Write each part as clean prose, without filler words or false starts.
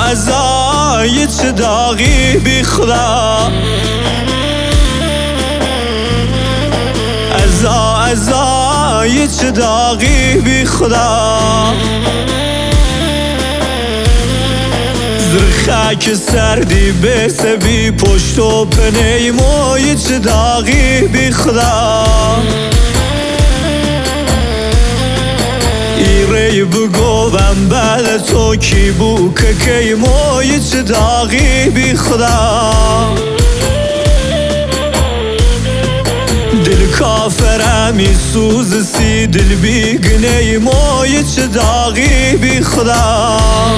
ازای چه داغی بی خدا ازای چه داغی بی خدا زر خاک سردی برسه بی پشت و پنه موی چه داغی بی خدا ایره بگویم بعد تو کی بو که کی موی چه داغی بی خدا دل کافرم ای سوز سی دل بیگنه موی چه داغی بی خدا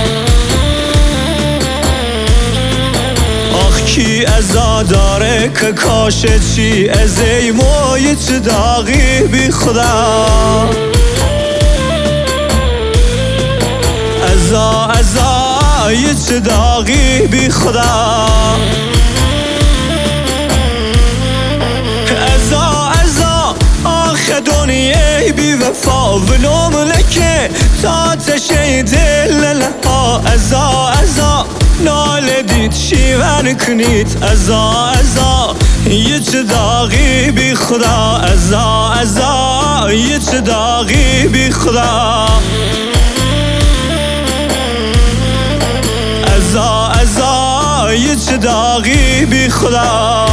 آخ کی ازا داره که کاشه چی از ای موی چه داغی بی خدا ازای چه داغی بی خدا ازا آخه دنیای بی وفا و نملکه تا تشه دل لها ازا ناله دید شیون کنید ازا یه چه داغی بی خدا ازا یه چه داغی بی خدا ازای چه داغی بی خدا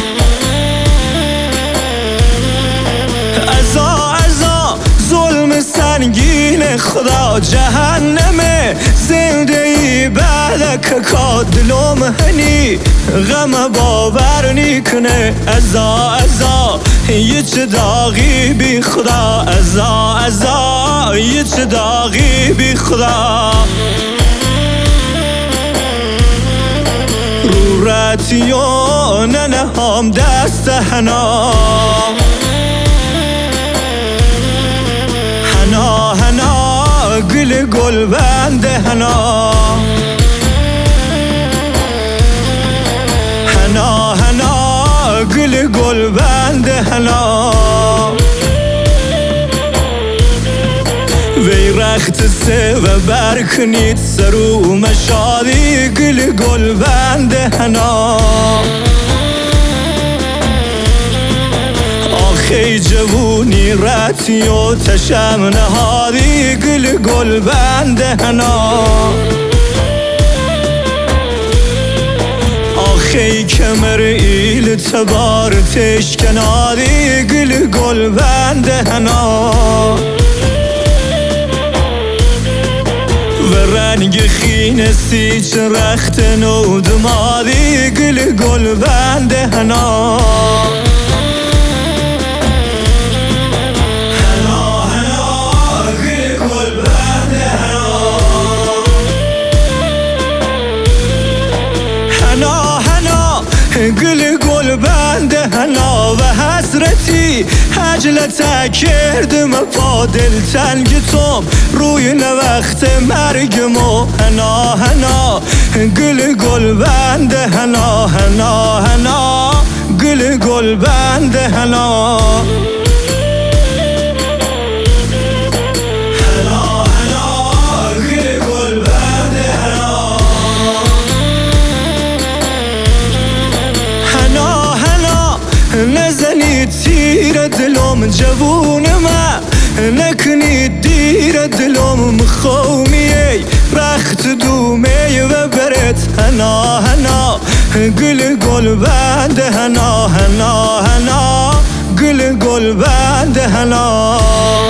ازا ظلم سنگین خدا جهنمه زندگی بعد که دلم هنی غم باور نیکنه ازا یه چه داغی بی خدا ازا یه چه داغی بی خدا راتیو ننهام دست هنا گل گل بنده هنا گل گل بنده هنا وی رخت سه و برکنید سرو مشادی گل گل بنده هنا آخی جوونی راتی و تشم نهادی گل گل بنده هنا آخی کمر ایل تبار تشکنادی گل گل بنده هنا و رنگ خین سیچ رخت نو دمادی گل گل بنده هنا گل گل بنده هنا گل گل بنده هنا و حسرتی حجلت کردم پا دل تنگ توم روی نوخت مرگمو هنا گل گل بنده هنا گل گل بنده هنا نزنید تیر دلم جوونم نکنید دیر دلم مخومیه رخت دومه و برت هنا گل گل بنده هنا گل گل بنده هنا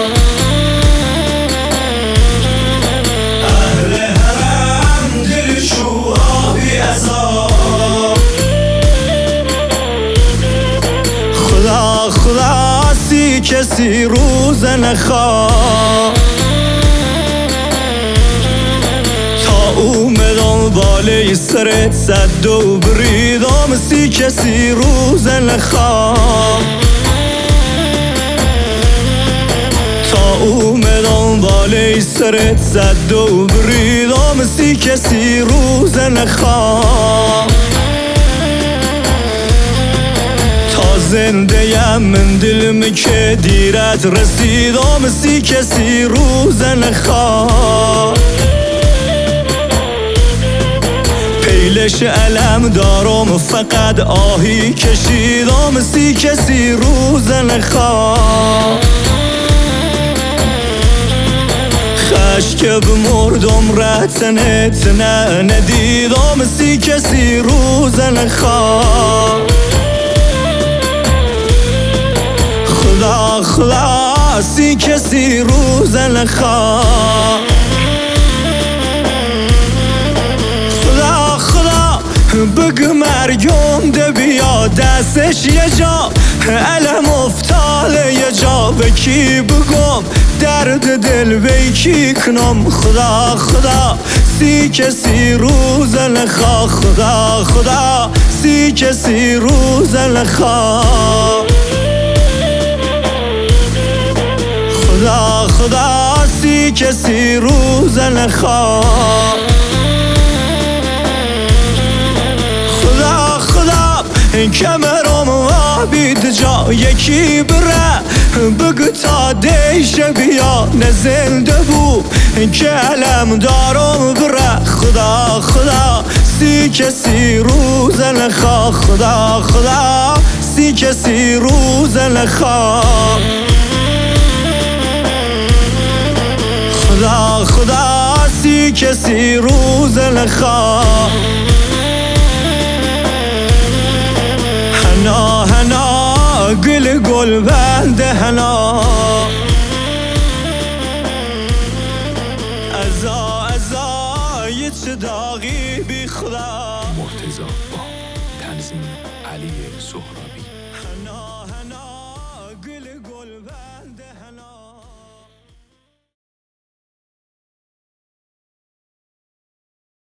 اهل حرم دل شو آبی ازا خدا سی کسی روز نخواه تا اومدم بالای سرت صد و بریدم سی کسی روز نخواه تا اومدم بالای سرت صد و بریدم سی کسی روز نخواه زنده یم من دلم که دیرت رسیدم سی کسی روز نخواه سیلش علم دارم فقط آهی کشیدم سی کسی روزن خواه خشک بمردم رتنت نه ندیدم سی کسی روزن خواه خدا خدا سی کسی روزن خواه خدا خدا بگ مرگم ده بیا دستش یه جا علم افتاده یه جا به کی بگم درد دل به کی کنم خدا خدا سی کسی روزن خواه خدا خدا سی کسی روزن خواه خدا خدا سی کسی روزن خواه خدا خدا کمرم وابید جا یکی بره بگو تا دیشه بیا نه زنده بو که علم دارم بره خدا خدا سی کسی روزن خواه خدا خدا سی کسی روزن خواه خدا خدا سی کسی روزن خواه هنا هنا گل گل بند هنا ازا یه چه داغی بی خدا مرتضی با تنظیم علی سهرابی. هنا هنا